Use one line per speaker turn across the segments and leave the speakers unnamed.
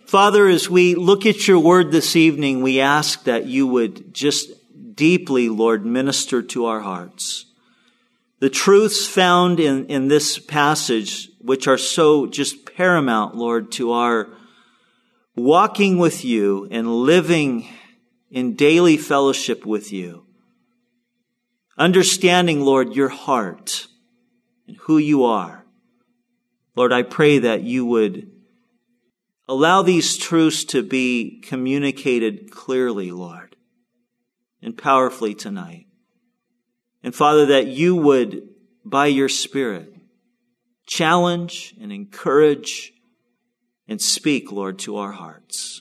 Father, as we look at your word this evening, we ask that you would just deeply, Lord, minister to our hearts. The truths found in this passage, which are so just paramount, Lord, to our walking with you and living in daily fellowship with you. Understanding, Lord, your heart and who you are. Lord, I pray that you would allow these truths to be communicated clearly, Lord, and powerfully tonight. And Father, that you would, by your Spirit, challenge and encourage and speak, Lord, to our hearts.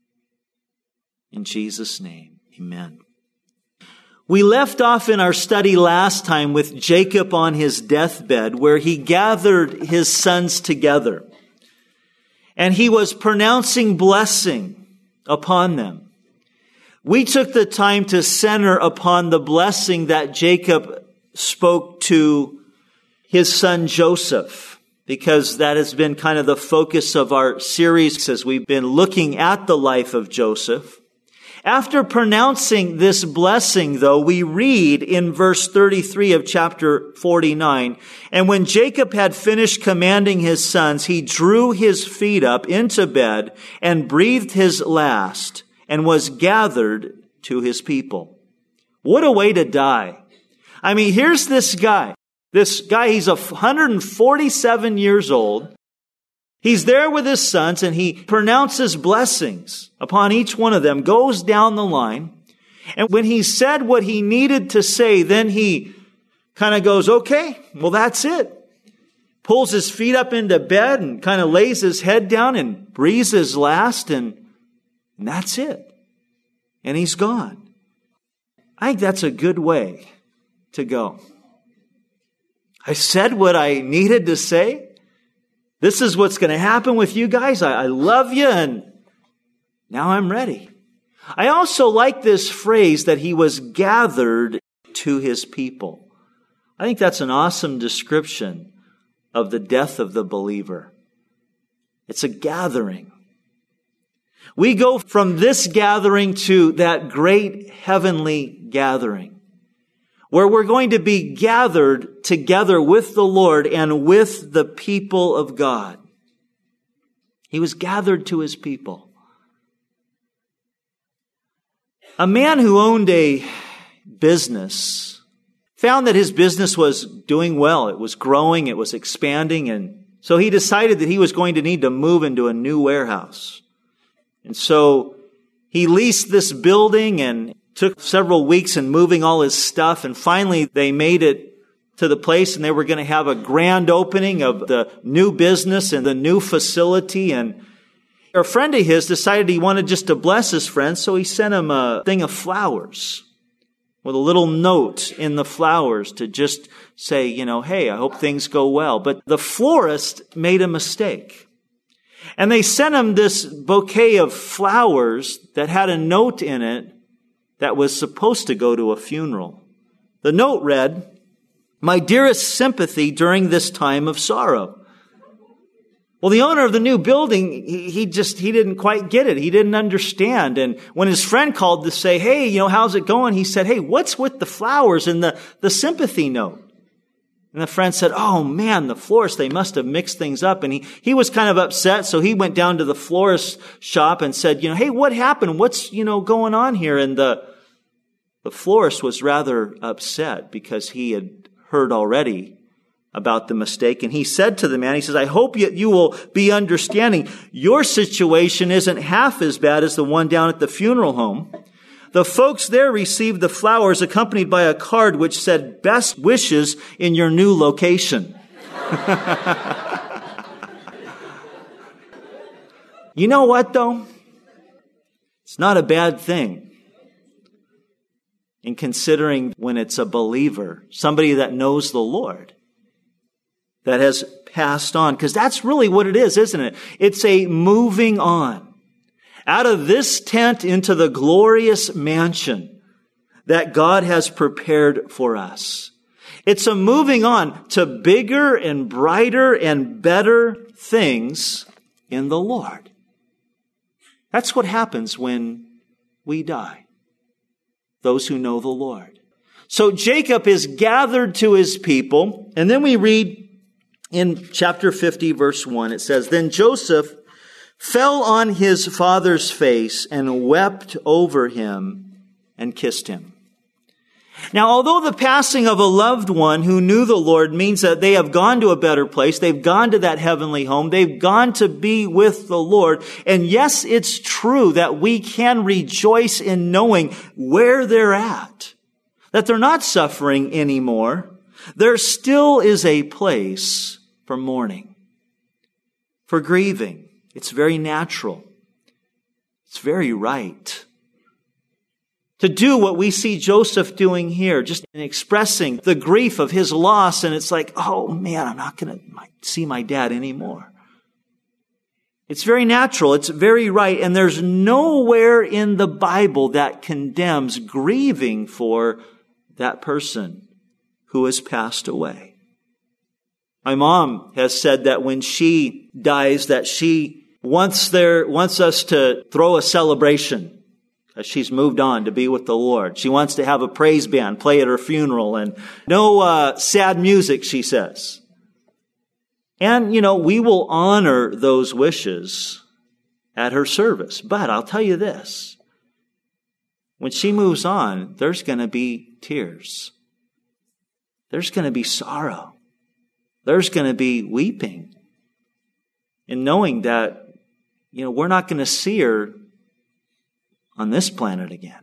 In Jesus' name, amen. We left off in our study last time with Jacob on his deathbed, where he gathered his sons together. And he was pronouncing blessing upon them. We took the time to center upon the blessing that Jacob spoke to his son Joseph, because that has been kind of the focus of our series as we've been looking at the life of Joseph. After pronouncing this blessing, though, we read in verse 33 of chapter 49, "And when Jacob had finished commanding his sons, he drew his feet up into bed and breathed his last and was gathered to his people." What a way to die. I mean, here's this guy. He's 147 years old. He's there with his sons, and he pronounces blessings upon each one of them, goes down the line. And when he said what he needed to say, then he kind of goes, okay, well, that's it. Pulls his feet up into bed and kind of lays his head down and breathes his last, and that's it. And he's gone. I think that's a good way to go. I said what I needed to say. This is what's going to happen with you guys. I love you, and now I'm ready. I also like this phrase that he was gathered to his people. I think that's an awesome description of the death of the believer. It's a gathering. We go from this gathering to that great heavenly gathering, where we're going to be gathered together with the Lord and with the people of God. He was gathered to his people. A man who owned a business found that his business was doing well. It was growing, it was expanding, and so he decided that he was going to need to move into a new warehouse. And so he leased this building and took several weeks in moving all his stuff, and finally they made it to the place, and they were going to have a grand opening of the new business and the new facility. And a friend of his decided he wanted just to bless his friend, so he sent him a thing of flowers with a little note in the flowers to just say, hey, I hope things go well. But the florist made a mistake. And they sent him this bouquet of flowers that had a note in it that was supposed to go to a funeral. The note read, "My dearest sympathy during this time of sorrow." Well, the owner of the new building, he didn't quite get it. He didn't understand. And when his friend called to say, hey, how's it going? He said, hey, what's with the flowers and the sympathy note? And the friend said, oh man, the florist, they must have mixed things up. And he was kind of upset. So he went down to the florist shop and said, hey, what happened? What's, going on here? And the florist was rather upset because he had heard already about the mistake. And he said to the man, he says, I hope you will be understanding. Your situation isn't half as bad as the one down at the funeral home. The folks there received the flowers accompanied by a card which said, best wishes in your new location. You know what, though? It's not a bad thing. In considering when it's a believer, somebody that knows the Lord, that has passed on. Because that's really what it is, isn't it? It's a moving on. Out of this tent into the glorious mansion that God has prepared for us. It's a moving on to bigger and brighter and better things in the Lord. That's what happens when we die. Those who know the Lord. So Jacob is gathered to his people, and then we read in chapter 50, verse 1, it says, "Then Joseph fell on his father's face and wept over him and kissed him." Now, although the passing of a loved one who knew the Lord means that they have gone to a better place, they've gone to that heavenly home, they've gone to be with the Lord. And yes, it's true that we can rejoice in knowing where they're at, that they're not suffering anymore. There still is a place for mourning, for grieving. It's very natural. It's very right. To do what we see Joseph doing here, just expressing the grief of his loss, and it's like, oh man, I'm not going to see my dad anymore. It's very natural. It's very right. And there's nowhere in the Bible that condemns grieving for that person who has passed away. My mom has said that when she dies, that she wants us to throw a celebration. She's moved on to be with the Lord. She wants to have a praise band play at her funeral and no sad music, she says. And, we will honor those wishes at her service. But I'll tell you this. When she moves on, there's going to be tears. There's going to be sorrow. There's going to be weeping. And knowing that, we're not going to see her on this planet again.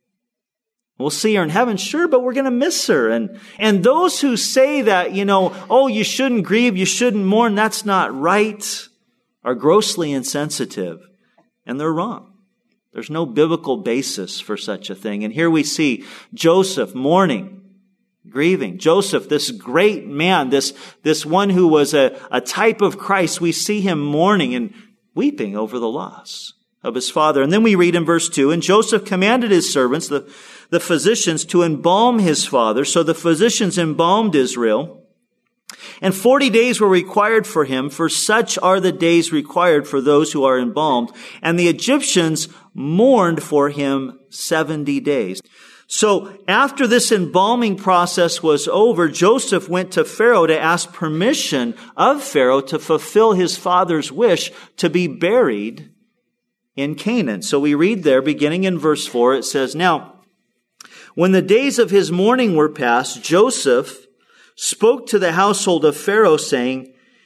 We'll see her in heaven, sure, but we're going to miss her. And those who say that, you shouldn't grieve, you shouldn't mourn, that's not right, are grossly insensitive. And they're wrong. There's no biblical basis for such a thing. And here we see Joseph mourning, grieving. Joseph, this great man, this one who was a type of Christ, we see him mourning and weeping over the loss of his father. And then we read in verse 2, "And Joseph commanded his servants, the physicians, to embalm his father. So the physicians embalmed Israel. And 40 days were required for him, for such are the days required for those who are embalmed. And the Egyptians mourned for him 70 days. So after this embalming process was over, Joseph went to Pharaoh to ask permission of Pharaoh to fulfill his father's wish to be buried in Canaan. So we read there, beginning in verse 4, it says, "Now, when the days of his mourning were past, Joseph spoke to the household of Pharaoh, saying,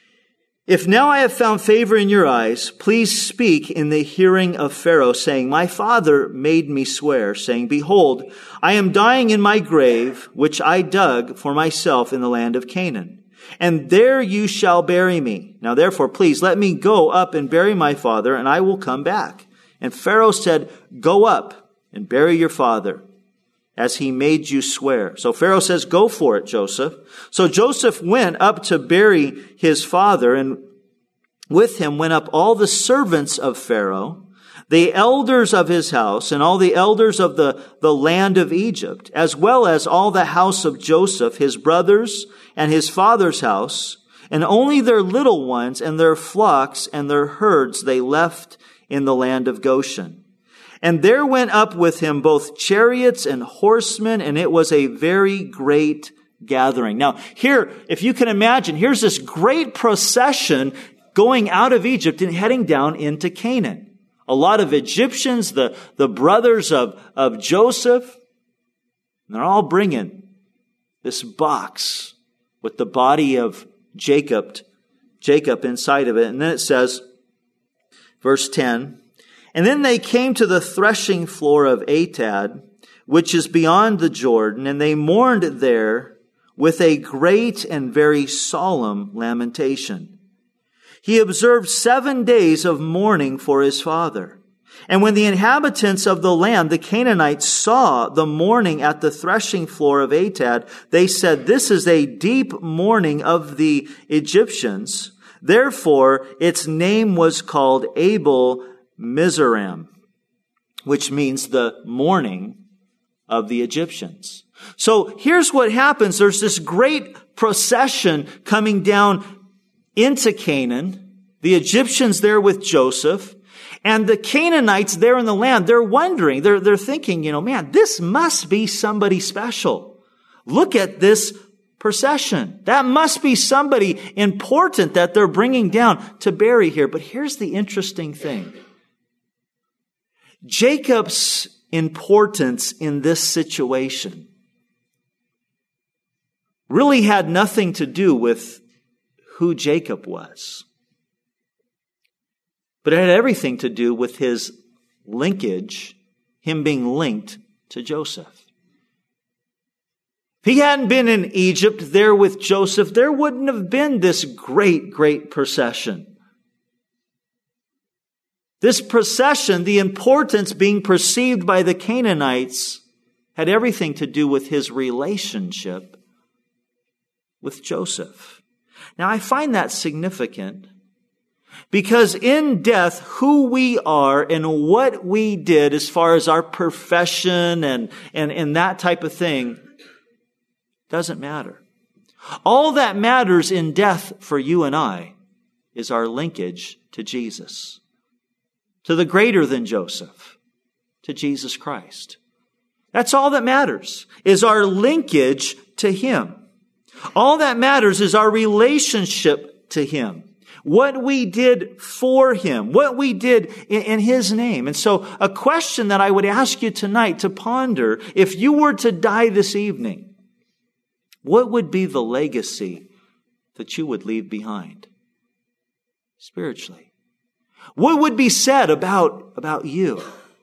'If now I have found favor in your eyes, please speak in the hearing of Pharaoh, saying, My father made me swear, saying, Behold, I am dying in my grave, which I dug for myself in the land of Canaan. And there you shall bury me. Now therefore, please let me go up and bury my father, and I will come back.' And Pharaoh said, 'Go up and bury your father, as he made you swear.' So Pharaoh says, 'Go for it, Joseph.' So Joseph went up to bury his father, and with him went up all the servants of Pharaoh, the elders of his house, and all the elders of the land of Egypt, as well as all the house of Joseph, his brothers, and his father's house, and only their little ones and their flocks and their herds they left in the land of Goshen. And there went up with him both chariots and horsemen, and it was a very great gathering." Now, here, if you can imagine, here's this great procession going out of Egypt and heading down into Canaan. A lot of Egyptians, the brothers of Joseph, and they're all bringing this box with the body of Jacob inside of it. And then it says, verse 10, "And then they came to the threshing floor of Atad, which is beyond the Jordan, and they mourned there with a great and very solemn lamentation. He observed 7 days of mourning for his father. And when the inhabitants of the land, the Canaanites, saw the mourning at the threshing floor of Atad, they said, 'This is a deep mourning of the Egyptians.' Therefore, its name was called Abel Mizraim, which means the mourning of the Egyptians." So here's what happens. There's this great procession coming down into Canaan. The Egyptians there with Joseph. And the Canaanites there in the land, they're wondering, they're thinking, man, this must be somebody special. Look at this procession. That must be somebody important that they're bringing down to bury here. But here's the interesting thing. Jacob's importance in this situation really had nothing to do with who Jacob was. But it had everything to do with his linkage, him being linked to Joseph. If he hadn't been in Egypt there with Joseph, there wouldn't have been this great, great procession. This procession, the importance being perceived by the Canaanites, had everything to do with his relationship with Joseph. Now, I find that significant because in death, who we are and what we did as far as our profession and that type of thing doesn't matter. All that matters in death for you and I is our linkage to Jesus, to the greater than Joseph, to Jesus Christ. That's all that matters, is our linkage to Him. All that matters is our relationship to Him. What we did for Him, what we did in His name. And so a question that I would ask you tonight to ponder, if you were to die this evening, what would be the legacy that you would leave behind spiritually? What would be said about you?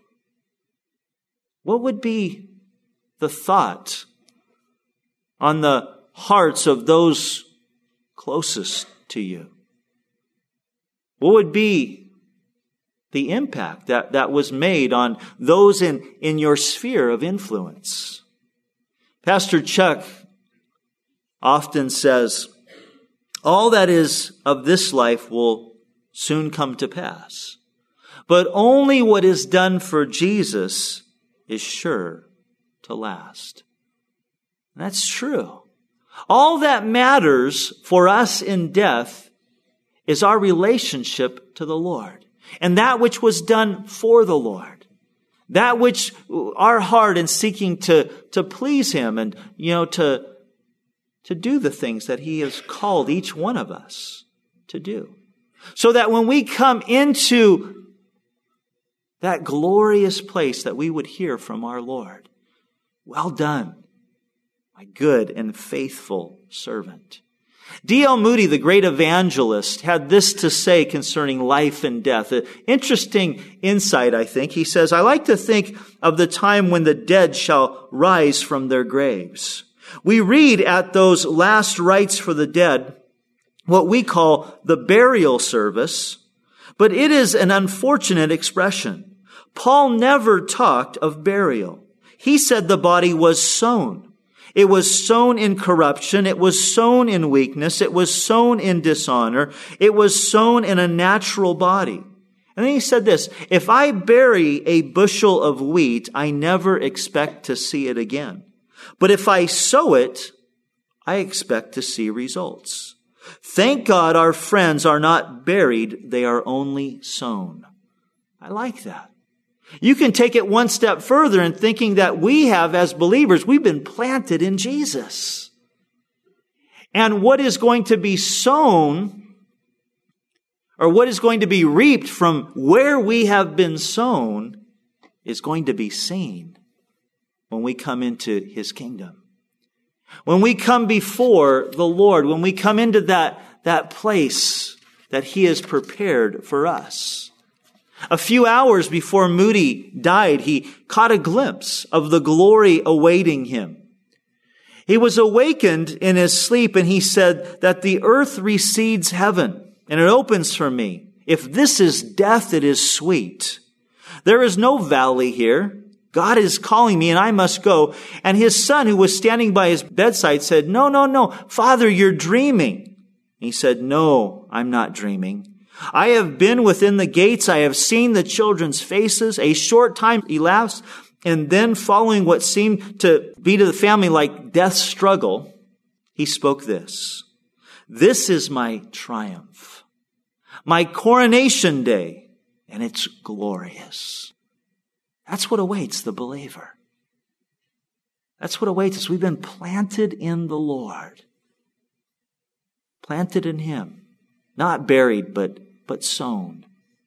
What would be the thought on the hearts of those closest to you? What would be the impact that was made on those in your sphere of influence? Pastor Chuck often says, all that is of this life will soon come to pass, but only what is done for Jesus is sure to last. And that's true. All that matters for us in death is our relationship to the Lord and that which was done for the Lord. That which our heart in seeking to please Him and, to do the things that He has called each one of us to do. So that when we come into that glorious place that we would hear from our Lord, well done, my good and faithful servant. D.L. Moody, the great evangelist, had this to say concerning life and death. An interesting insight, I think. He says, I like to think of the time when the dead shall rise from their graves. We read at those last rites for the dead what we call the burial service, but it is an unfortunate expression. Paul never talked of burial. He said the body was sown. It was sown in corruption. It was sown in weakness. It was sown in dishonor. It was sown in a natural body. And then he said this, if I bury a bushel of wheat, I never expect to see it again. But if I sow it, I expect to see results. Thank God our friends are not buried. They are only sown. I like that. You can take it one step further in thinking that we have, as believers, we've been planted in Jesus. And what is going to be sown, or what is going to be reaped from where we have been sown, is going to be seen when we come into His kingdom. When we come before the Lord, when we come into that place that He has prepared for us. A few hours before Moody died, he caught a glimpse of the glory awaiting him. He was awakened in his sleep and he said that the earth recedes heaven and it opens for me. If this is death, it is sweet. There is no valley here. God is calling me and I must go. And his son, who was standing by his bedside, said, No, Father, you're dreaming. He said, No, I'm not dreaming. I have been within the gates. I have seen the children's faces. A short time elapsed, and then following what seemed to be to the family like death struggle, he spoke this. This is my triumph, my coronation day, and it's glorious. That's what awaits the believer. That's what awaits us. We've been planted in the Lord. Planted in Him. Not buried, but sown.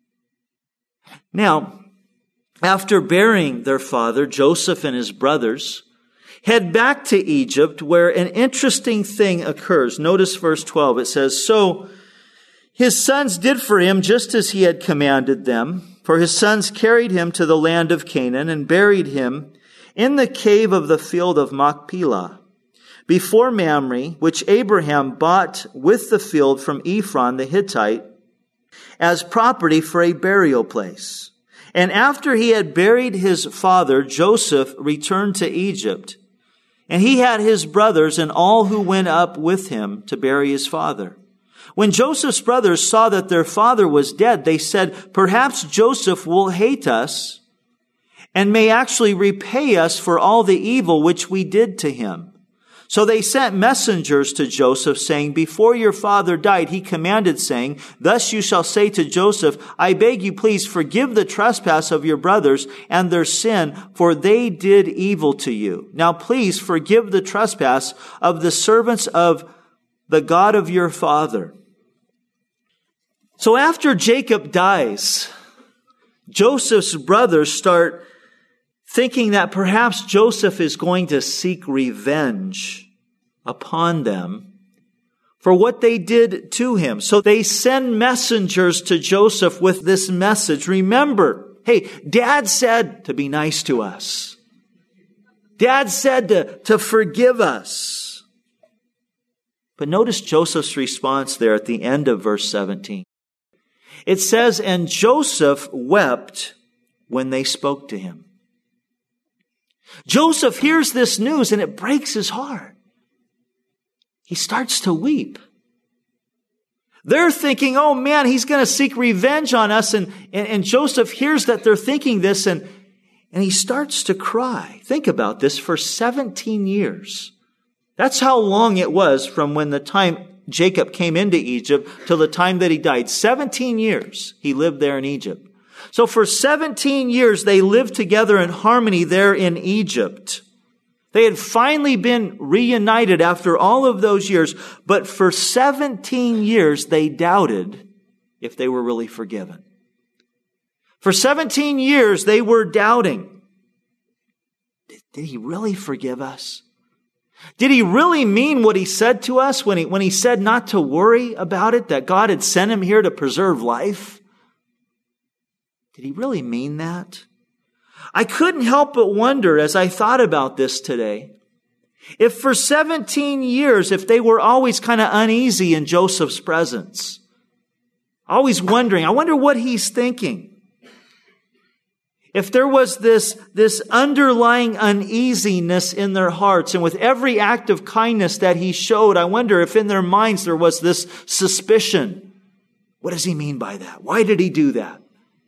Now, after burying their father, Joseph and his brothers head back to Egypt, where an interesting thing occurs. Notice verse 12. It says, "So his sons did for him just as he had commanded them. For his sons carried him to the land of Canaan and buried him in the cave of the field of Machpelah, before Mamre, which Abraham bought with the field from Ephron the Hittite as property for a burial place. And after he had buried his father, Joseph returned to Egypt. And he had his brothers and all who went up with him to bury his father. When Joseph's brothers saw that their father was dead, they said, 'Perhaps Joseph will hate us and may actually repay us for all the evil which we did to him.' So they sent messengers to Joseph, saying, 'Before your father died, he commanded, saying, Thus you shall say to Joseph, I beg you, please forgive the trespass of your brothers and their sin, for they did evil to you. Now please forgive the trespass of the servants of the God of your father.'" So after Jacob dies, Joseph's brothers start thinking that perhaps Joseph is going to seek revenge upon them for what they did to him. So they send messengers to Joseph with this message. "Remember, hey, Dad said to be nice to us. Dad said to forgive us." But notice Joseph's response there at the end of verse 17. It says, "And Joseph wept when they spoke to him." Joseph hears this news and it breaks his heart. He starts to weep. They're thinking, "Oh man, he's going to seek revenge on us." And Joseph hears that they're thinking this and he starts to cry. Think about this, for 17 years. That's how long it was from when the time Jacob came into Egypt till the time that he died. 17 years he lived there in Egypt. So for 17 years, they lived together in harmony there in Egypt. They had finally been reunited after all of those years, but for 17 years, they doubted if they were really forgiven. For 17 years, they were doubting. Did he really forgive us? Did he really mean what he said to us when he said not to worry about it, that God had sent him here to preserve life? Did he really mean that? I couldn't help but wonder as I thought about this today, if for 17 years, if they were always kind of uneasy in Joseph's presence, always wondering, I wonder what he's thinking. If there was this underlying uneasiness in their hearts, and with every act of kindness that he showed, I wonder if in their minds there was this suspicion. What does he mean by that? Why did he do that?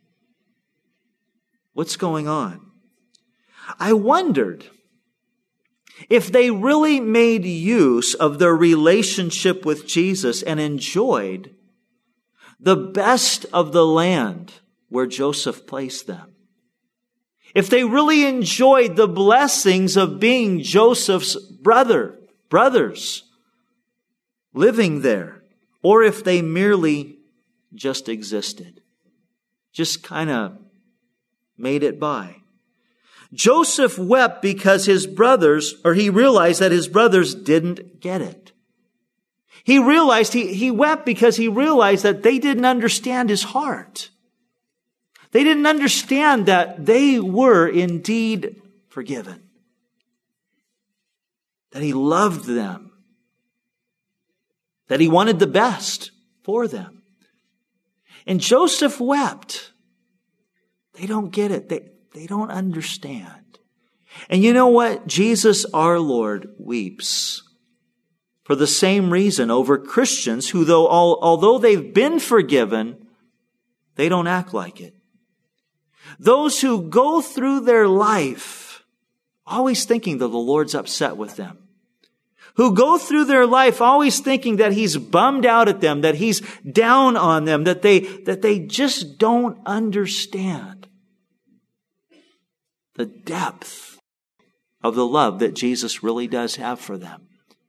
What's going on? I wondered if they really made use of their relationship with Jesus and enjoyed the best of the land where Joseph placed them. If they really enjoyed the blessings of being Joseph's brothers, living there, or if they merely just existed, just kind of made it by. Joseph wept because he realized that his brothers didn't get it. He wept because he realized that they didn't understand his heart. They didn't understand that they were indeed forgiven. That he loved them. That he wanted the best for them. And Joseph wept. They don't get it. They don't understand. And you know what? Jesus, our Lord, weeps for the same reason over Christians who, although they've been forgiven, they don't act like it. Those who go through their life always thinking that the Lord's upset with them. who go through their life always thinking that He's bummed out at them, that He's down on them, that they just don't understand the depth of the love that Jesus really does have for them.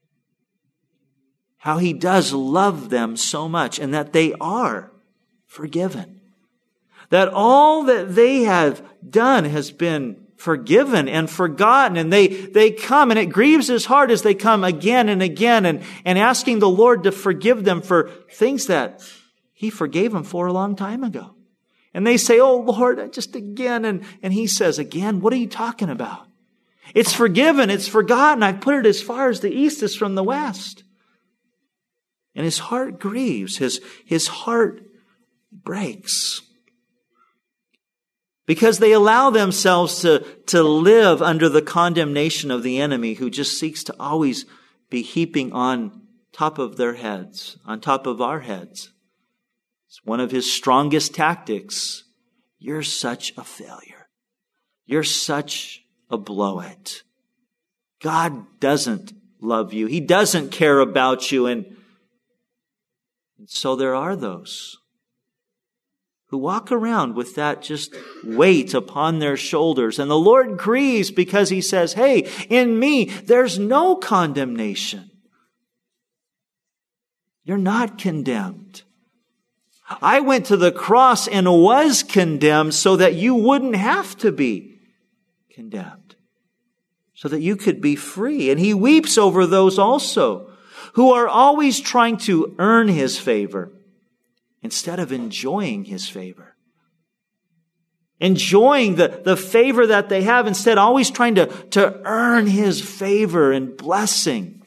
How He does love them so much, and that they are forgiven. That all that they have done has been forgiven and forgotten, and they come, and it grieves His heart as they come again and again and asking the Lord to forgive them for things that He forgave them for a long time ago. And they say, "Oh Lord, just again." And He says, "Again? What are you talking about? It's forgiven, it's forgotten. I've put it as far as the east is from the west." And His heart grieves. His heart breaks. Because they allow themselves to live under the condemnation of the enemy, who just seeks to always be heaping on top of their heads, on top of our heads. It's one of his strongest tactics. You're such a failure. You're such a blow-it. God doesn't love you. He doesn't care about you. And so there are those who walk around with that just weight upon their shoulders. And the Lord grieves because He says, "Hey, in me, there's no condemnation. You're not condemned. I went to the cross and was condemned so that you wouldn't have to be condemned, so that you could be free." And He weeps over those also who are always trying to earn His favor instead of enjoying His favor. Enjoying the favor that they have, instead always trying to earn His favor and blessing.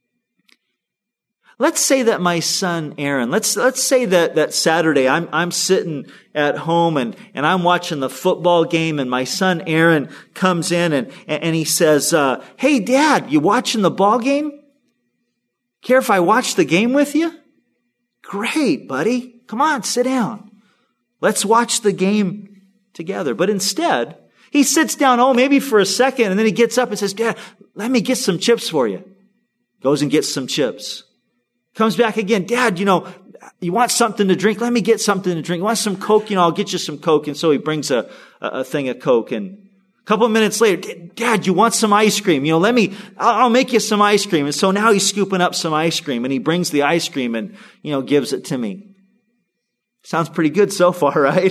Let's say that my son Aaron, let's say that Saturday I'm sitting at home and I'm watching the football game, and my son Aaron comes in and he says, "Hey Dad, you watching the ball game? Care if I watch the game with you?" "Great, buddy. Come on, sit down. Let's watch the game together." But instead, he sits down, maybe for a second, and then he gets up and says, "Dad, let me get some chips for you." Goes and gets some chips. Comes back again. "Dad, you want something to drink? Let me get something to drink. You want some Coke? I'll get you some Coke." And so he brings a thing of Coke. And a couple of minutes later, "Dad, you want some ice cream? I'll make you some ice cream." And so now he's scooping up some ice cream, and he brings the ice cream and, gives it to me. Sounds pretty good so far, right?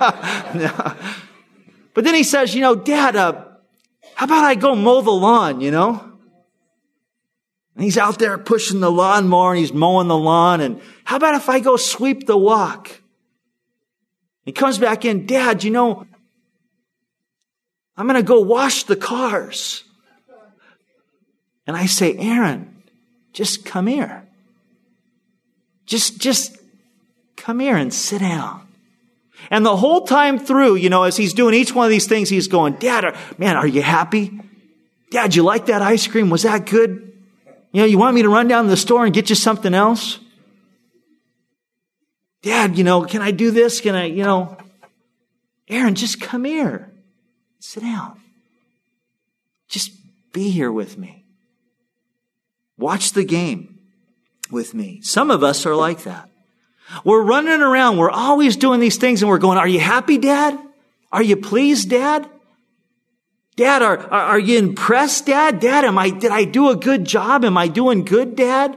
But then he says, "Dad, how about I go mow the lawn, And he's out there pushing the lawnmower and he's mowing the lawn. "And how about if I go sweep the walk?" He comes back in, "Dad, I'm going to go wash the cars." And I say, "Aaron, just come here. Just come here and sit down." And the whole time through, as he's doing each one of these things, he's going, "Dad, man, are you happy? Dad, you like that ice cream? Was that good? You want me to run down to the store and get you something else? Dad, can I do this? Can I, Aaron, just come here. Sit down. Just be here with me. Watch the game with me." Some of us are like that. We're running around. We're always doing these things and we're going, "Are you happy, Dad? Are you pleased, Dad? Dad, are you impressed, Dad? Dad, did I do a good job? Am I doing good, Dad?"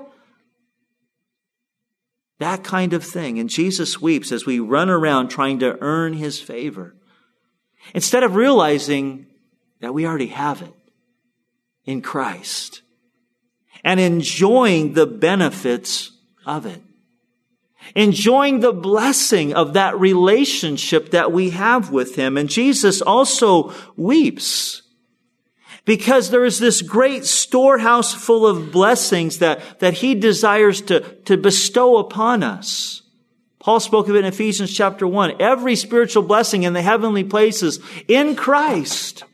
That kind of thing. And Jesus weeps as we run around trying to earn His favor, instead of realizing that we already have it in Christ and enjoying the benefits of it. Enjoying the blessing of that relationship that we have with Him. And Jesus also weeps because there is this great storehouse full of blessings that He desires to bestow upon us. Paul spoke of it in Ephesians chapter 1. Every spiritual blessing in the heavenly places in Christ.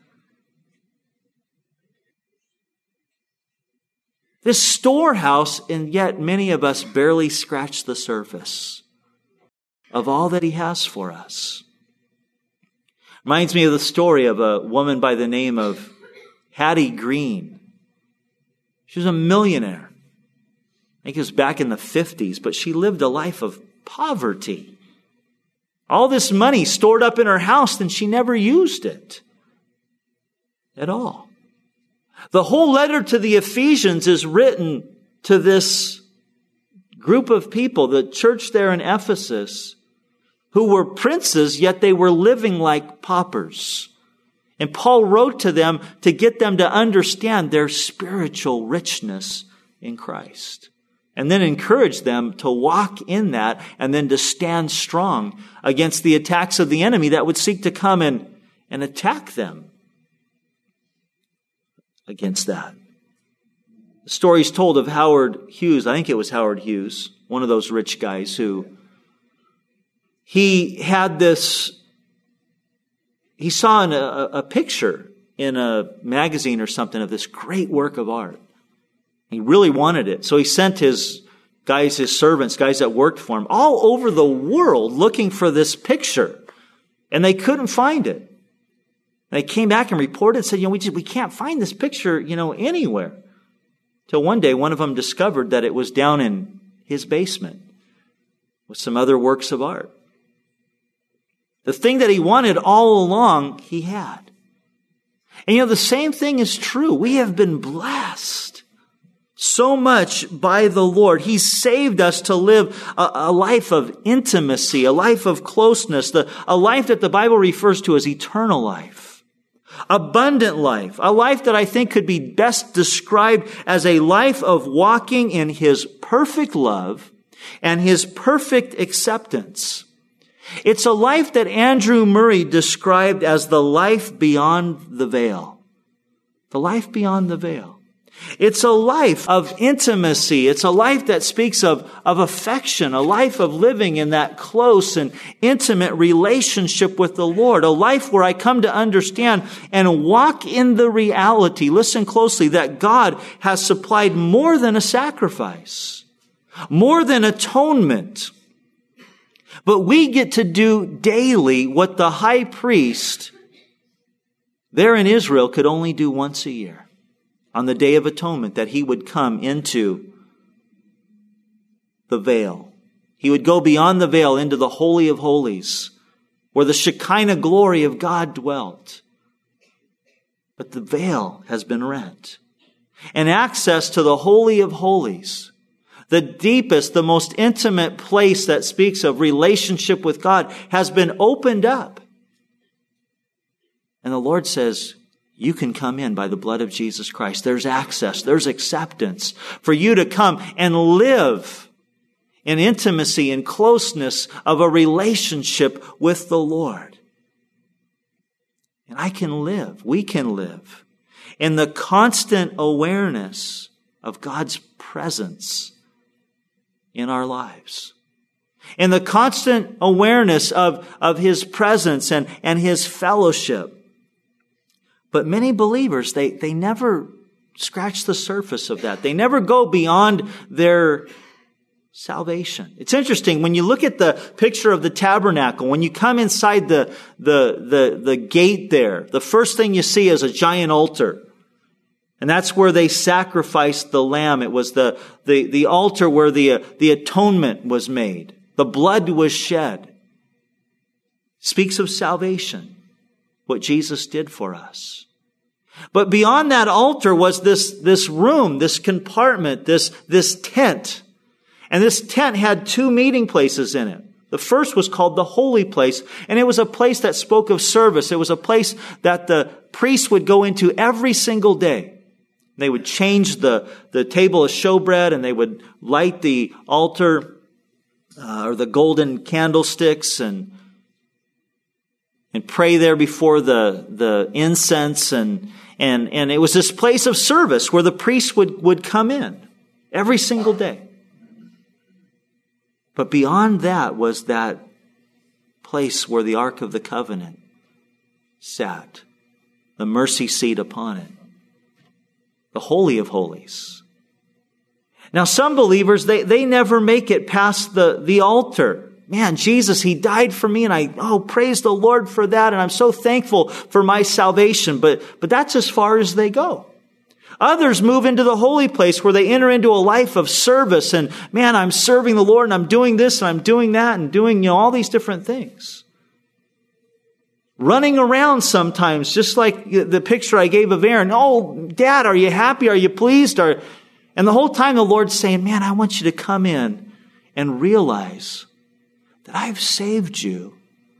This storehouse, and yet many of us barely scratch the surface of all that He has for us. Reminds me of the story of a woman by the name of Hattie Green. She was a millionaire. I think it was back in the 50s, but she lived a life of poverty. All this money stored up in her house, and she never used it at all. The whole letter to the Ephesians is written to this group of people, the church there in Ephesus, who were princes, yet they were living like paupers. And Paul wrote to them to get them to understand their spiritual richness in Christ. And then encourage them to walk in that and then to stand strong against the attacks of the enemy that would seek to come and attack them against that. The story's told of Howard Hughes. I think it was Howard Hughes, one of those rich guys who he saw a picture in a magazine or something of this great work of art. He really wanted it. So he sent his servants, guys that worked for him, all over the world looking for this picture. And they couldn't find it. They came back and reported and said, we can't find this picture, anywhere. Till one day, one of them discovered that it was down in his basement with some other works of art. The thing that he wanted all along, he had. And the same thing is true. We have been blessed so much by the Lord. He's saved us to live a life of intimacy, a life of closeness, a life that the Bible refers to as eternal life, abundant life, a life that I think could be best described as a life of walking in His perfect love and His perfect acceptance. It's a life that Andrew Murray described as the life beyond the veil. The life beyond the veil. It's a life of intimacy. It's a life that speaks of affection, a life of living in that close and intimate relationship with the Lord, a life where I come to understand and walk in the reality, listen closely, that God has supplied more than a sacrifice, more than atonement. But we get to do daily what the high priest there in Israel could only do once a year. On the Day of Atonement, that he would come into the veil. He would go beyond the veil into the Holy of Holies, where the Shekinah glory of God dwelt. But the veil has been rent. And access to the Holy of Holies, the deepest, the most intimate place that speaks of relationship with God, has been opened up. And the Lord says, you can come in by the blood of Jesus Christ. There's access. There's acceptance for you to come and live in intimacy and closeness of a relationship with the Lord. And we can live in the constant awareness of God's presence in our lives. In the constant awareness of His presence and His fellowship. But many believers, they never scratch the surface of that. They never go beyond their salvation. It's interesting, when you look at the picture of the tabernacle, when you come inside the gate there, the first thing you see is a giant altar. And that's where they sacrificed the lamb. It was the altar where the atonement was made. The blood was shed. Speaks of salvation. What Jesus did for us. But beyond that altar was this room, this compartment, this tent. And this tent had two meeting places in it. The first was called the holy place, and it was a place that spoke of service. It was a place that the priests would go into every single day. They would change the table of showbread, and they would light the altar or the golden candlesticks and pray there before the incense, and it was this place of service where the priests would come in every single day. But beyond that was that place where the Ark of the Covenant sat, the mercy seat upon it, the Holy of Holies. Now some believers, they never make it past the altar. Man, Jesus, He died for me, and praise the Lord for that, and I'm so thankful for my salvation. But that's as far as they go. Others move into the holy place where they enter into a life of service and, man, I'm serving the Lord and I'm doing this and I'm doing that and doing, all these different things. Running around sometimes, just like the picture I gave of Aaron. Oh, Dad, are you happy? Are you pleased? And the whole time the Lord's saying, man, I want you to come in and realize that I've saved you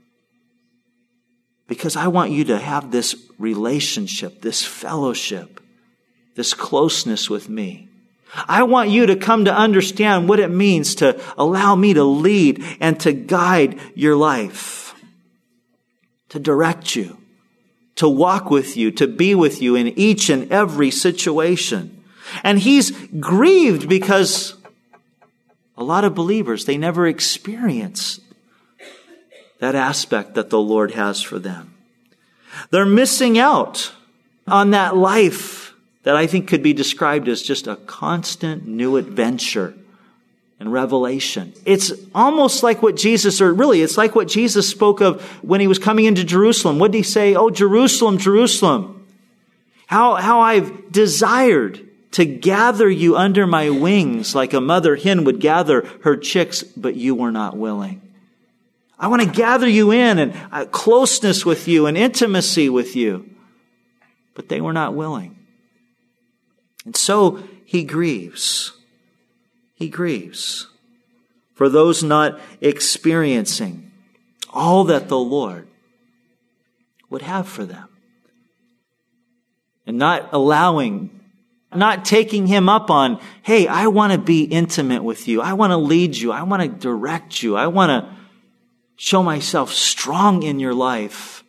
because I want you to have this relationship, this fellowship, this closeness with me. I want you to come to understand what it means to allow me to lead and to guide your life, to direct you, to walk with you, to be with you in each and every situation. And he's grieved because a lot of believers, they never experience that aspect that the Lord has for them. They're missing out on that life that I think could be described as just a constant new adventure and revelation. It's almost like what Jesus, or really it's like what Jesus spoke of when he was coming into Jerusalem. What did he say? Oh, Jerusalem, Jerusalem, how I've desired to gather you under my wings like a mother hen would gather her chicks, but you were not willing. I want to gather you in and closeness with you and intimacy with you, but they were not willing. And so he grieves. He grieves for those not experiencing all that the Lord would have for them. And not taking him up on, hey, I want to be intimate with you. I want to lead you. I want to direct you. I want to show myself strong in your life.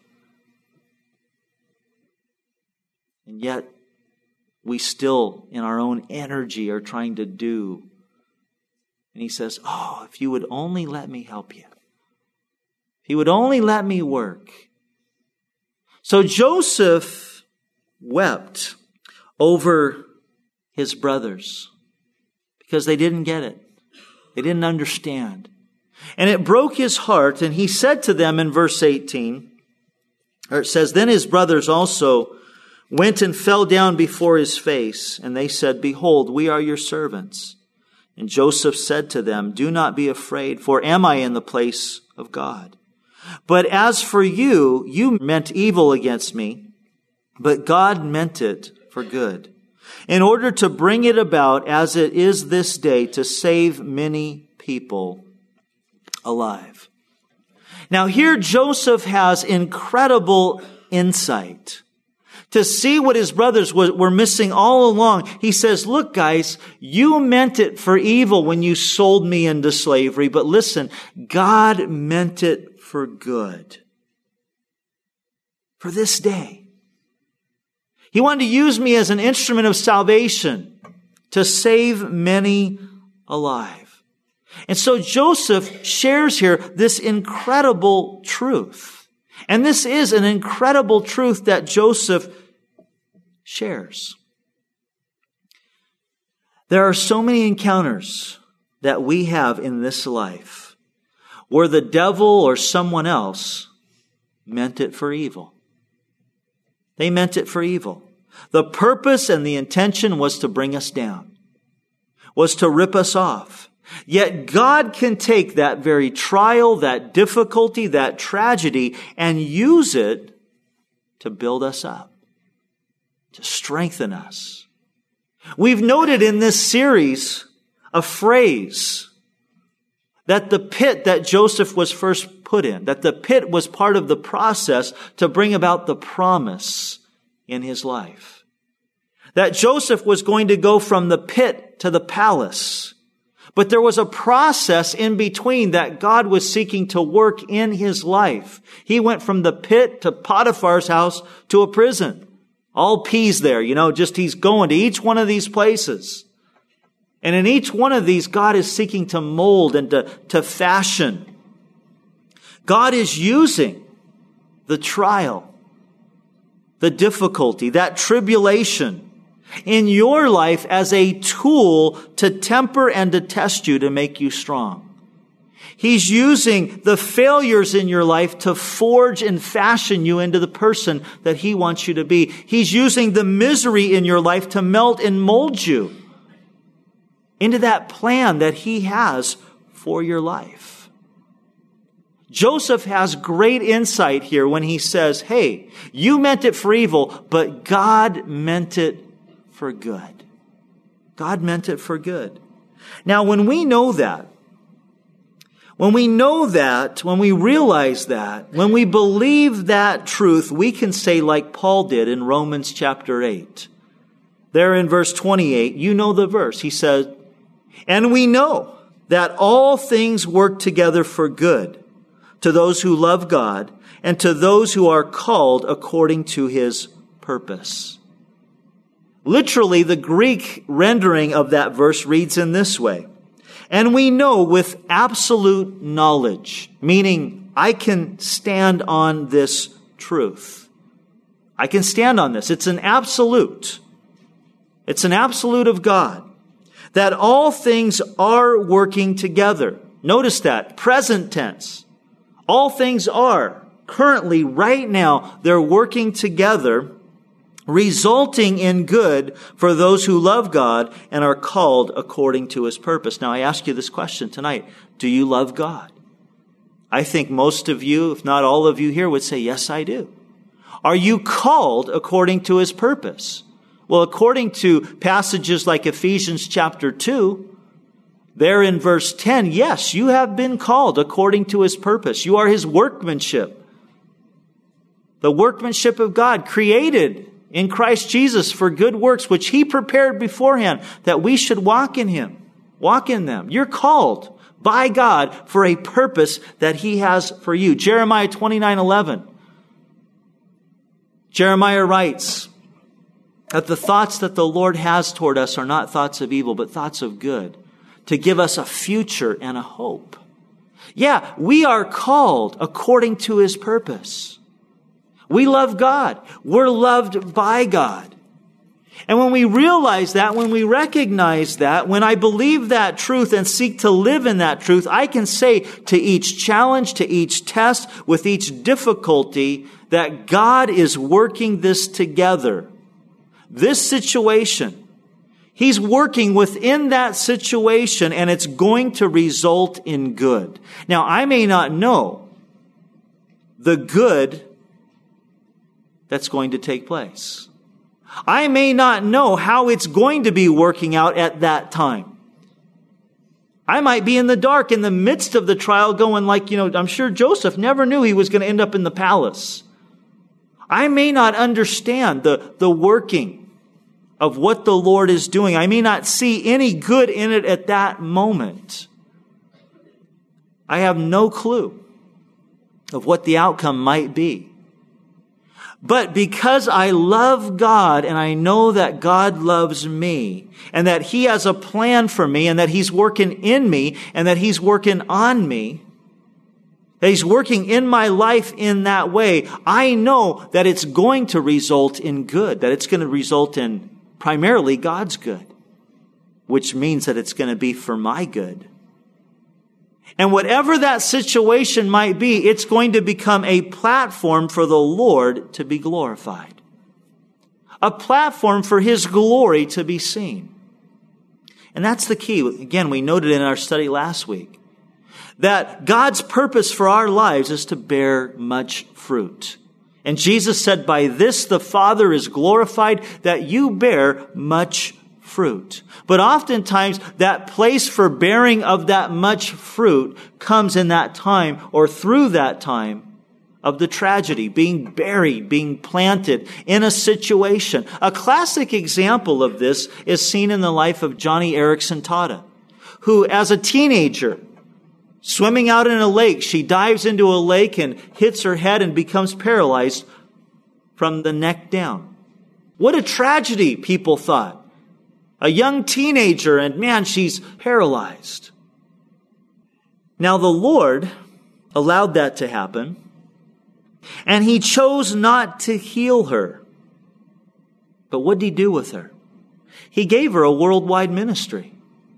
And yet, we still, in our own energy, are trying to do. And he says, oh, if you would only let me help you. If you would only let me work. So Joseph wept over his brothers because they didn't get it. They didn't understand. And it broke his heart. And he said to them in verse 18, or it says, then his brothers also went and fell down before his face, and they said, behold, we are your servants. And Joseph said to them, do not be afraid, for am I in the place of God? But as for you, you meant evil against me, but God meant it for good, in order to bring it about as it is this day, to save many people alive. Now here Joseph has incredible insight to see what his brothers were missing all along. He says, look, guys, you meant it for evil when you sold me into slavery. But listen, God meant it for good. For this day. He wanted to use me as an instrument of salvation to save many alive. And so Joseph shares here this incredible truth. And this is an incredible truth that Joseph shares. There are so many encounters that we have in this life where the devil or someone else meant it for evil. They meant it for evil. The purpose and the intention was to bring us down, was to rip us off. Yet God can take that very trial, that difficulty, that tragedy, and use it to build us up, to strengthen us. We've noted in this series a phrase that the pit that Joseph was first put in, that the pit was part of the process to bring about the promise in his life. That Joseph was going to go from the pit to the palace. But there was a process in between that God was seeking to work in his life. He went from the pit to Potiphar's house to a prison. All P's there, just he's going to each one of these places. And in each one of these, God is seeking to mold and to fashion. God is using the trial, the difficulty, that tribulation in your life as a tool to temper and to test you to make you strong. He's using the failures in your life to forge and fashion you into the person that He wants you to be. He's using the misery in your life to melt and mold you into that plan that He has for your life. Joseph has great insight here when he says, hey, you meant it for evil, but God meant it for good. God meant it for good. Now, when we know that, when we realize that, when we believe that truth, we can say like Paul did in Romans chapter 8. There in verse 28, you know the verse. He said, and we know that all things work together for good to those who love God and to those who are called according to His purpose. Literally, the Greek rendering of that verse reads in this way. And we know with absolute knowledge, meaning I can stand on this truth. I can stand on this. It's an absolute. It's an absolute of God. That all things are working together. Notice that. Present tense. All things are. Currently, right now, they're working together, resulting in good for those who love God and are called according to His purpose. Now, I ask you this question tonight. Do you love God? I think most of you, if not all of you here, would say, yes, I do. Are you called according to His purpose? Well, according to passages like Ephesians chapter 2, there in verse 10, yes, you have been called according to His purpose. You are His workmanship. The workmanship of God, created in Christ Jesus for good works, which He prepared beforehand that we should walk in Him, walk in them. You're called by God for a purpose that He has for you. Jeremiah 29:11. Jeremiah writes that the thoughts that the Lord has toward us are not thoughts of evil, but thoughts of good, to give us a future and a hope. Yeah, we are called according to His purpose. We love God. We're loved by God. And when we realize that, when we recognize that, when I believe that truth and seek to live in that truth, I can say to each challenge, to each test, with each difficulty, that God is working this together. This situation, He's working within that situation, and it's going to result in good. Now, I may not know the good that's going to take place. I may not know how it's going to be working out at that time. I might be in the dark in the midst of the trial going like, I'm sure Joseph never knew he was going to end up in the palace. I may not understand the working of what the Lord is doing. I may not see any good in it at that moment. I have no clue of what the outcome might be. But because I love God and I know that God loves me and that He has a plan for me and that He's working in me and that He's working on me, that He's working in my life in that way, I know that it's going to result in good, that it's going to result in primarily God's good, which means that it's going to be for my good. And whatever that situation might be, it's going to become a platform for the Lord to be glorified. A platform for His glory to be seen. And that's the key. Again, we noted in our study last week that God's purpose for our lives is to bear much fruit. And Jesus said, by this the Father is glorified, that you bear much fruit. But oftentimes that place for bearing of that much fruit comes in that time or through that time of the tragedy, being buried, being planted in a situation. A classic example of this is seen in the life of Johnny Erickson Tada, who as a teenager, swimming out in a lake, she dives into a lake and hits her head and becomes paralyzed from the neck down. What a tragedy, people thought. A young teenager, and man, she's paralyzed. Now the Lord allowed that to happen, and He chose not to heal her. But what did He do with her? He gave her a worldwide ministry.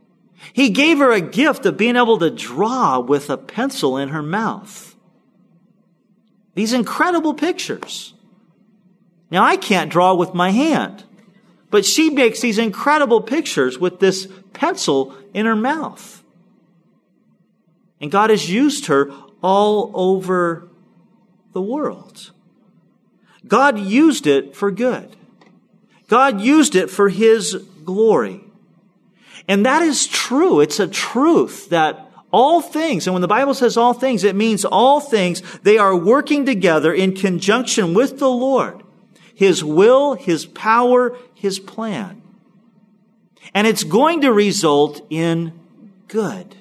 He gave her a gift of being able to draw with a pencil in her mouth. These incredible pictures. Now, I can't draw with my hand, but she makes these incredible pictures with this pencil in her mouth. And God has used her all over the world. God used it for good. God used it for His glory. And that is true. It's a truth that all things, and when the Bible says all things, it means all things, they are working together in conjunction with the Lord. His will, His power, His plan. And it's going to result in good.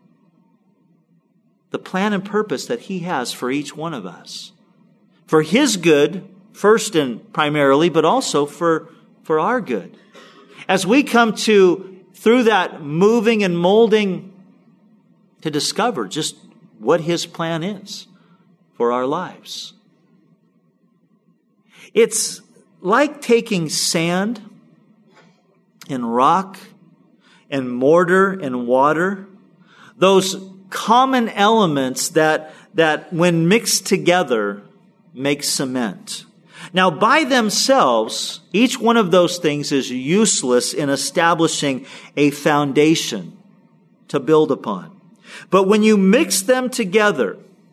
The plan and purpose that He has for each one of us. For His good, first and primarily, but also for our good. As we come through that moving and molding, to discover just what His plan is for our lives. It's like taking sand and rock and mortar and water, those common elements that when mixed together make cement. Now, by themselves, each one of those things is useless in establishing a foundation to build upon. But when you mix them together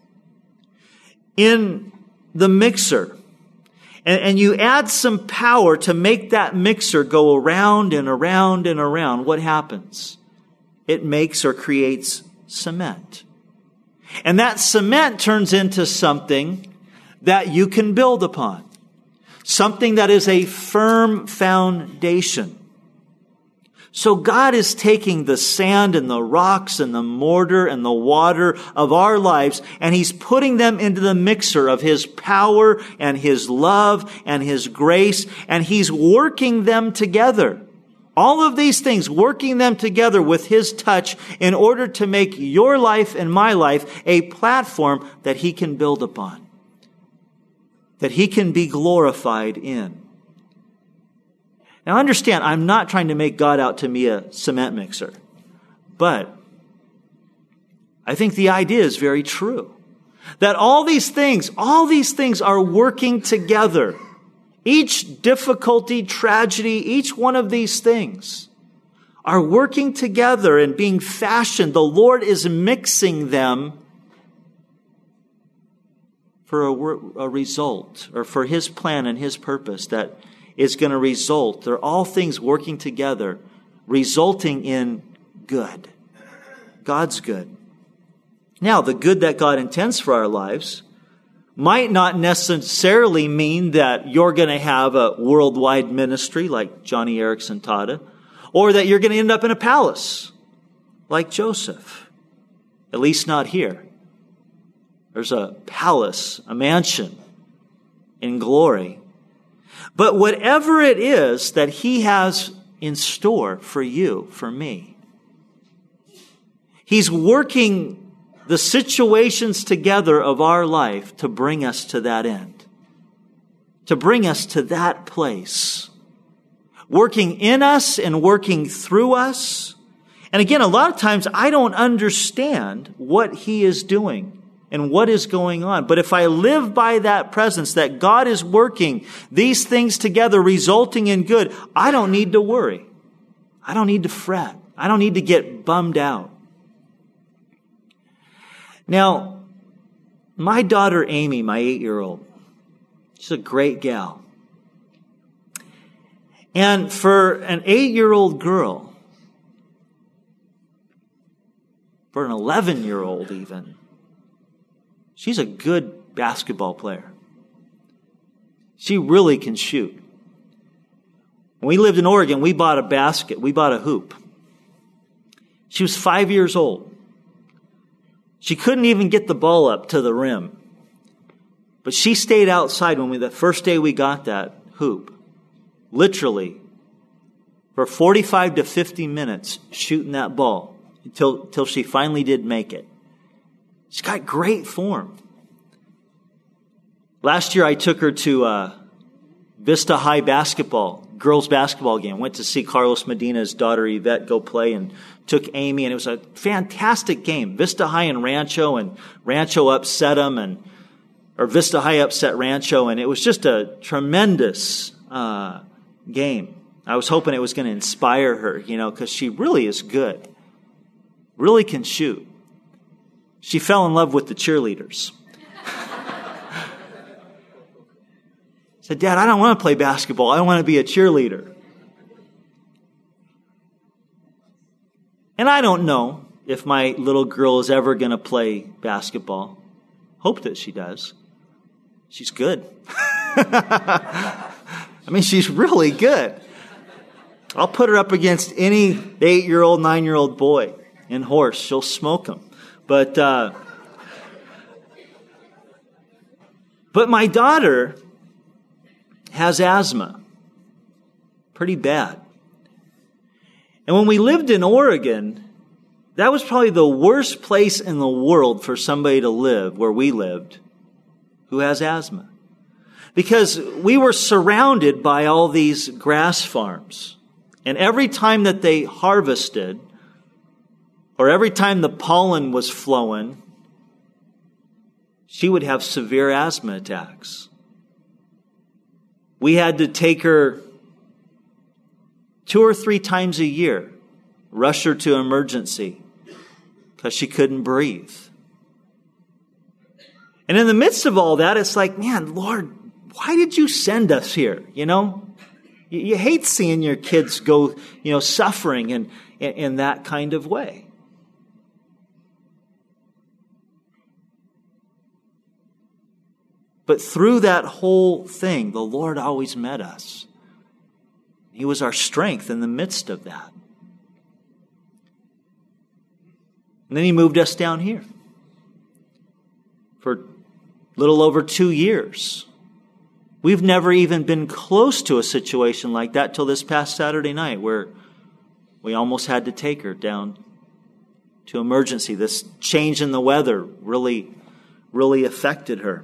in the mixer, and you add some power to make that mixer go around and around and around, what happens? It makes or creates cement. And that cement turns into something that you can build upon. Something that is a firm foundation. So God is taking the sand and the rocks and the mortar and the water of our lives, and He's putting them into the mixer of His power and His love and His grace, and He's working them together. All of these things, working them together with His touch in order to make your life and my life a platform that He can build upon. That He can be glorified in. Now understand, I'm not trying to make God out to be a cement mixer. But I think the idea is very true. That all these things are working together. Each difficulty, tragedy, each one of these things are working together and being fashioned. The Lord is mixing them for a result, or for His plan and His purpose that is going to result. They're all things working together, resulting in good. God's good. Now, the good that God intends for our lives might not necessarily mean that you're going to have a worldwide ministry like Johnny Erickson taught, or that you're going to end up in a palace like Joseph. At least not here. There's a palace, a mansion in glory. But whatever it is that He has in store for you, for me, He's working the situations together of our life to bring us to that end, to bring us to that place, working in us and working through us. And again, a lot of times I don't understand what He is doing and what is going on. But if I live by that presence, that God is working these things together, resulting in good, I don't need to worry. I don't need to fret. I don't need to get bummed out. Now, my daughter Amy, my 8-year-old, she's a great gal. And for an 8-year-old girl, for an 11-year-old even, she's a good basketball player. She really can shoot. When we lived in Oregon, we bought a basket. We bought a hoop. She was 5 years old. She couldn't even get the ball up to the rim. But she stayed outside the first day we got that hoop. Literally, for 45 to 50 minutes shooting that ball until she finally did make it. She's got great form. Last year I took her to Vista High basketball girls basketball game. Went to see Carlos Medina's daughter Yvette go play and took Amy, and it was a fantastic game. Vista High and Rancho upset them, or Vista High upset Rancho, and it was just a tremendous game. I was hoping it was going to inspire her, because she really is good. Really can shoot. She fell in love with the cheerleaders. Said, Dad, I don't want to play basketball. I want to be a cheerleader. And I don't know if my little girl is ever going to play basketball. Hope that she does. She's good. I mean, she's really good. I'll put her up against any 8-year-old, 9-year-old boy in horse. She'll smoke him. But my daughter has asthma. Pretty bad. And when we lived in Oregon, that was probably the worst place in the world for somebody to live, where we lived, who has asthma. Because we were surrounded by all these grass farms. And every time that they harvested, or every time the pollen was flowing, she would have severe asthma attacks. We had to take her 2 or 3 times a year, rush her to emergency, because she couldn't breathe. And in the midst of all that, it's like, man, Lord, why did you send us here? You hate seeing your kids go, suffering in that kind of way. But through that whole thing, the Lord always met us. He was our strength in the midst of that. And then He moved us down here for a little over 2 years. We've never even been close to a situation like that till this past Saturday night, where we almost had to take her down to emergency. This change in the weather really, really affected her.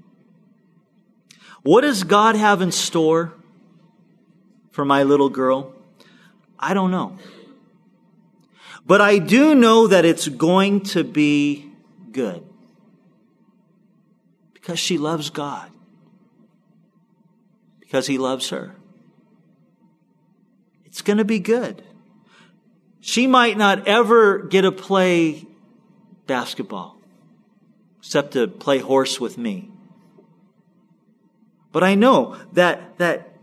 What does God have in store for my little girl? I don't know. But I do know that it's going to be good. Because she loves God. Because He loves her. It's going to be good. She might not ever get to play basketball, except to play horse with me. But I know that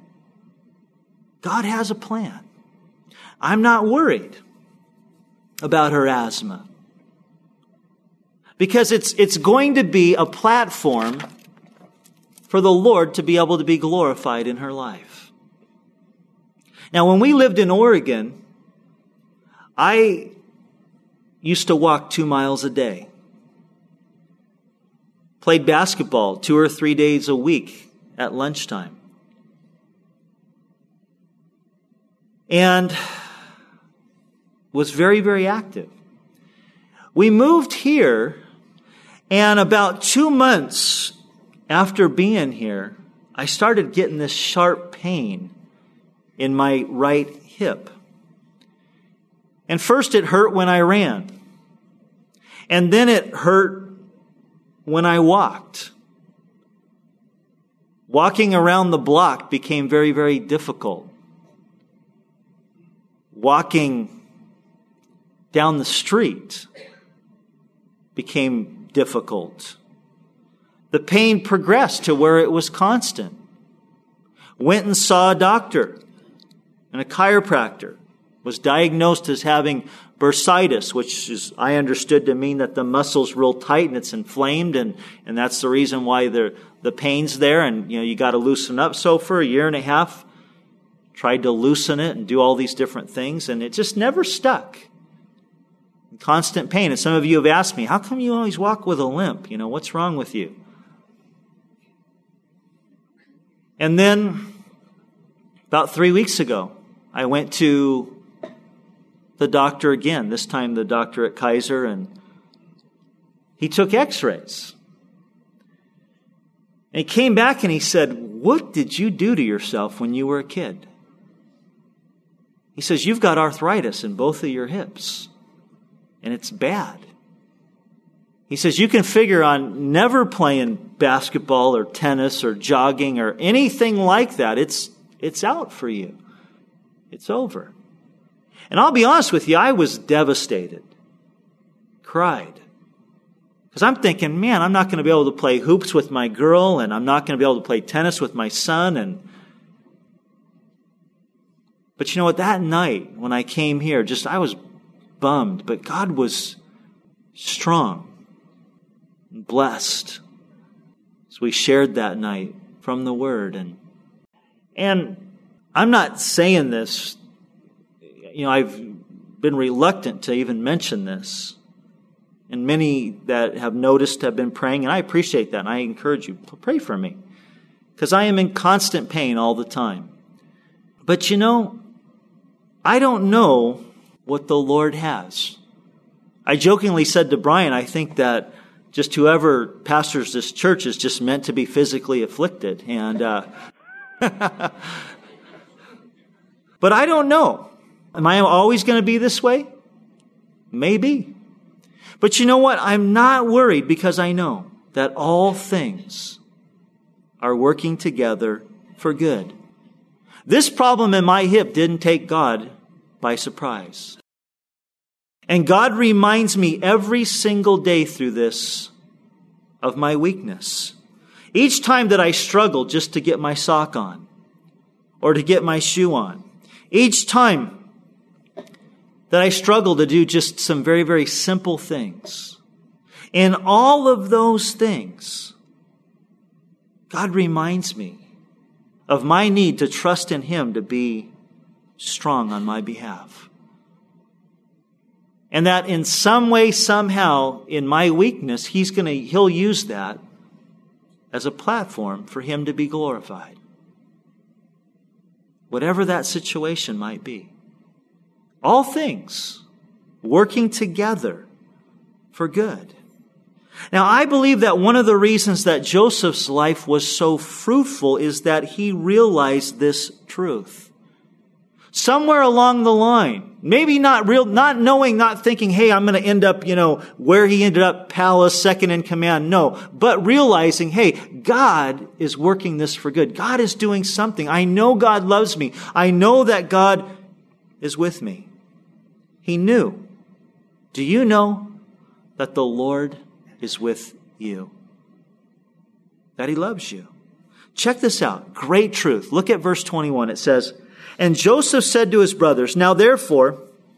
God has a plan. I'm not worried about her asthma, because it's going to be a platform for the Lord to be able to be glorified in her life. Now, when we lived in Oregon, I used to walk 2 miles a day. Played basketball 2 or 3 days a week at lunchtime. And was very, very active. We moved here, and about 2 months after being here, I started getting this sharp pain in my right hip. And first it hurt when I ran. And then it hurt when I walked. Walking around the block became very, very difficult. Walking down the street became difficult. The pain progressed to where it was constant. Went and saw a doctor and a chiropractor. Was diagnosed as having bursitis, which is, I understood to mean that the muscle's real tight and it's inflamed, and that's the reason why the pain's there, and you got to loosen up. So for 1.5 years, tried to loosen it and do all these different things, and it just never stuck. Constant pain. And some of you have asked me, how come you always walk with a limp? What's wrong with you? And then, about 3 weeks ago, I went to the doctor again, this time the doctor at Kaiser, and he took x-rays. And he came back and he said, what did you do to yourself when you were a kid? He says, you've got arthritis in both of your hips, and it's bad. He says, you can figure on never playing basketball or tennis or jogging or anything like that. It's out for you. It's over. And I'll be honest with you, I was devastated. Cried. Because I'm thinking, man, I'm not going to be able to play hoops with my girl, and I'm not going to be able to play tennis with my son. But you know what? That night when I came here, I was bummed, but God was strong and blessed as we shared that night from the Word. And I'm not saying this, I've been reluctant to even mention this. And many that have noticed have been praying, and I appreciate that, and I encourage you to pray for me, because I am in constant pain all the time. But I don't know what the Lord has. I jokingly said to Brian, I think that just whoever pastors this church is just meant to be physically afflicted. And but I don't know. Am I always going to be this way? Maybe. But you know what? I'm not worried, because I know that all things are working together for good. This problem in my hip didn't take God by surprise. And God reminds me every single day through this of my weakness. Each time that I struggle just to get my sock on or to get my shoe on. Each time that I struggle to do just some very, very simple things. In all of those things, God reminds me of my need to trust in Him to be strong on my behalf. And that in some way, somehow, in my weakness, He'll use that as a platform for Him to be glorified. Whatever that situation might be. All things working together for good. Now, I believe that one of the reasons that Joseph's life was so fruitful is that he realized this truth. Somewhere along the line, maybe not knowing, not thinking, hey, I'm going to end up, where he ended up, palace, second in command. No, but realizing, hey, God is working this for good. God is doing something. I know God loves me. I know that God is with me. He knew. Do you know that the Lord is with you? That He loves you. Check this out. Great truth. Look at verse 21. It says, and Joseph said to his brothers, now therefore,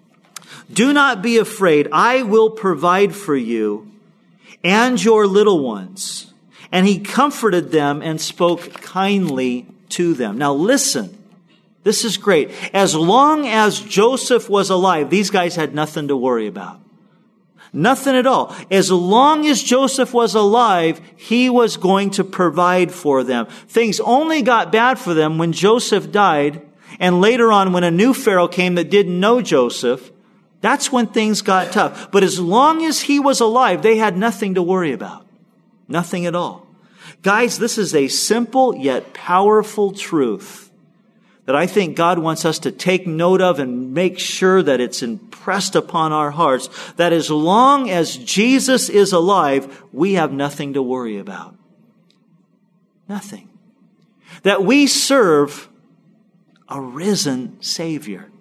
do not be afraid. I will provide for you and your little ones. And he comforted them and spoke kindly to them. Now listen. This is great. As long as Joseph was alive, these guys had nothing to worry about. Nothing at all. As long as Joseph was alive, he was going to provide for them. Things only got bad for them when Joseph died, and later on when a new Pharaoh came that didn't know Joseph. That's when things got tough. But as long as he was alive, they had nothing to worry about. Nothing at all. Guys, this is a simple yet powerful truth that I think God wants us to take note of and make sure that it's impressed upon our hearts, that as long as Jesus is alive, we have nothing to worry about. Nothing. That we serve a risen Savior.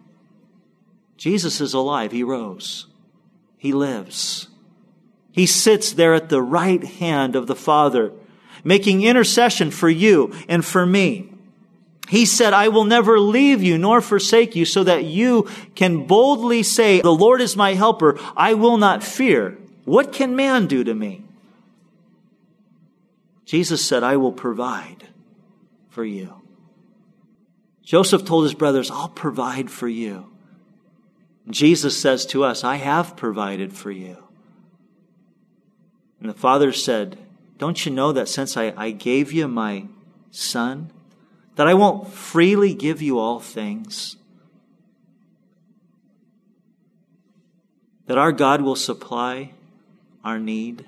Jesus is alive. He rose. He lives. He sits there at the right hand of the Father, making intercession for you and for me. He said, I will never leave you nor forsake you, so that you can boldly say, the Lord is my helper. I will not fear. What can man do to me? Jesus said, I will provide for you. Joseph told his brothers, I'll provide for you. Jesus says to us, I have provided for you. And the Father said, don't you know that since I gave you my Son, that I won't freely give you all things? That our God will supply our need?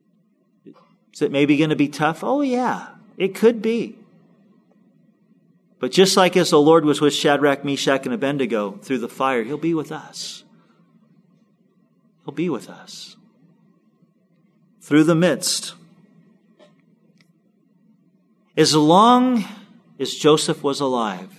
Is it maybe going to be tough? Oh yeah, it could be. But just like as the Lord was with Shadrach, Meshach, and Abednego through the fire, He'll be with us. He'll be with us through the midst. As long as Joseph was alive,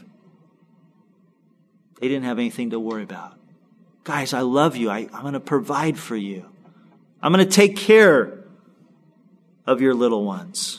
they didn't have anything to worry about. Guys, I love you. I'm going to provide for you. I'm going to take care of your little ones.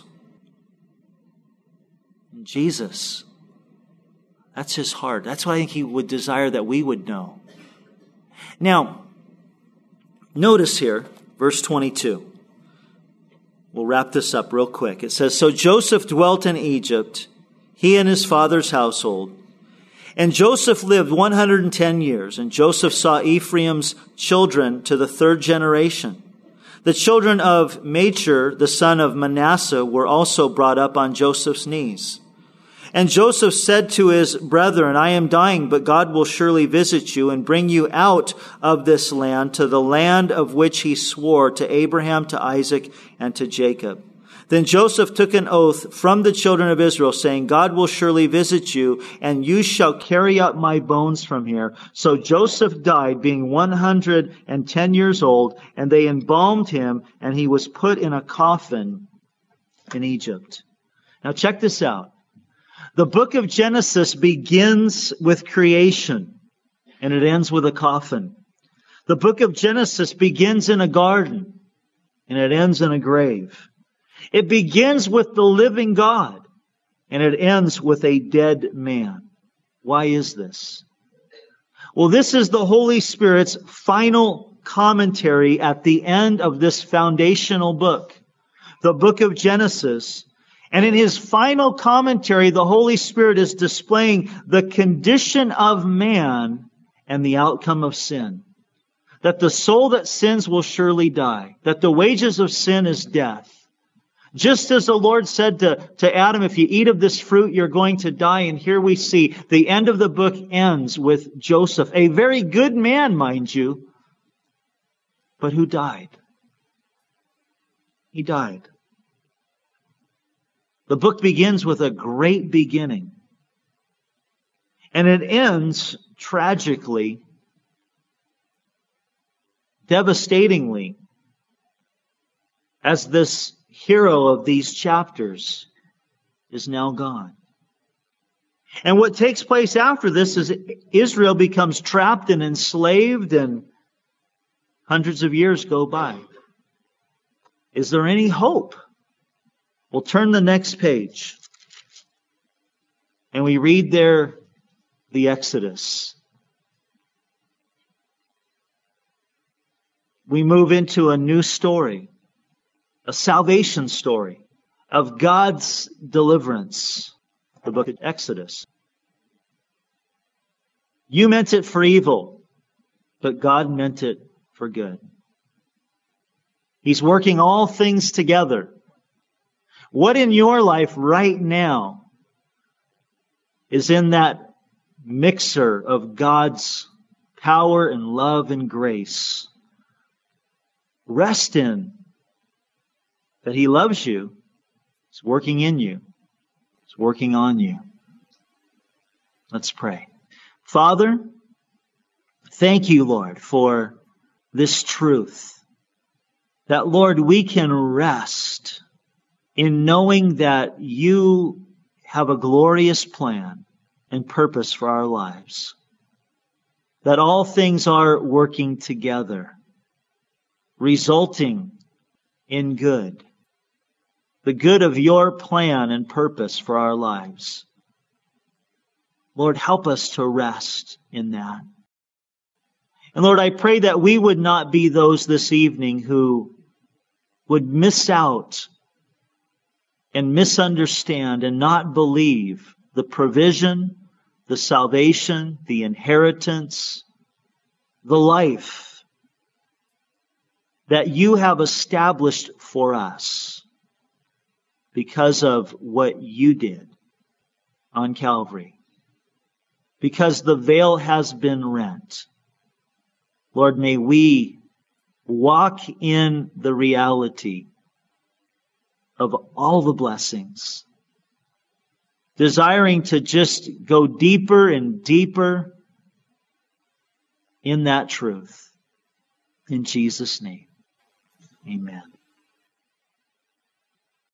And Jesus, that's His heart. That's what I think He would desire that we would know. Now, notice here, verse 22. We'll wrap this up real quick. It says, "So Joseph dwelt in Egypt, he and his father's household. And Joseph lived 110 years, and Joseph saw Ephraim's children to the third generation. The children of Machir, the son of Manasseh, were also brought up on Joseph's knees. And Joseph said to his brethren, I am dying, but God will surely visit you and bring you out of this land to the land of which He swore to Abraham, to Isaac, and to Jacob. Then Joseph took an oath from the children of Israel, saying, God will surely visit you, and you shall carry up my bones from here. So Joseph died, being 110 years old, and they embalmed him, and he was put in a coffin in Egypt." Now check this out. The book of Genesis begins with creation, and it ends with a coffin. The book of Genesis begins in a garden, and it ends in a grave. It begins with the living God, and it ends with a dead man. Why is this? Well, this is the Holy Spirit's final commentary at the end of this foundational book, the book of Genesis. And in His final commentary, the Holy Spirit is displaying the condition of man and the outcome of sin. That the soul that sins will surely die. That the wages of sin is death. Just as the Lord said to Adam, if you eat of this fruit, you're going to die. And here we see the end of the book ends with Joseph, a very good man, mind you, but who died. He died. The book begins with a great beginning. And it ends tragically, devastatingly, as this hero of these chapters is now gone. And what takes place after this is Israel becomes trapped and enslaved, and hundreds of years go by. Is there any hope? We'll turn the next page, and we read there the Exodus. We move into a new story, a salvation story of God's deliverance, the book of Exodus. You meant it for evil, but God meant it for good. He's working all things together. What in your life right now is in that mixer of God's power and love and grace? Rest in that He loves you. He's working in you. He's working on you. Let's pray. Father, thank you, Lord, for this truth. That, Lord, we can rest in knowing that you have a glorious plan and purpose for our lives. That all things are working together, resulting in good. The good of your plan and purpose for our lives. Lord, help us to rest in that. And Lord, I pray that we would not be those this evening who would miss out and misunderstand and not believe the provision, the salvation, the inheritance, the life that you have established for us because of what you did on Calvary. Because the veil has been rent. Lord, may we walk in the reality of all the blessings
desiring to just go deeper and deeper in that truth. In Jesus' name, amen.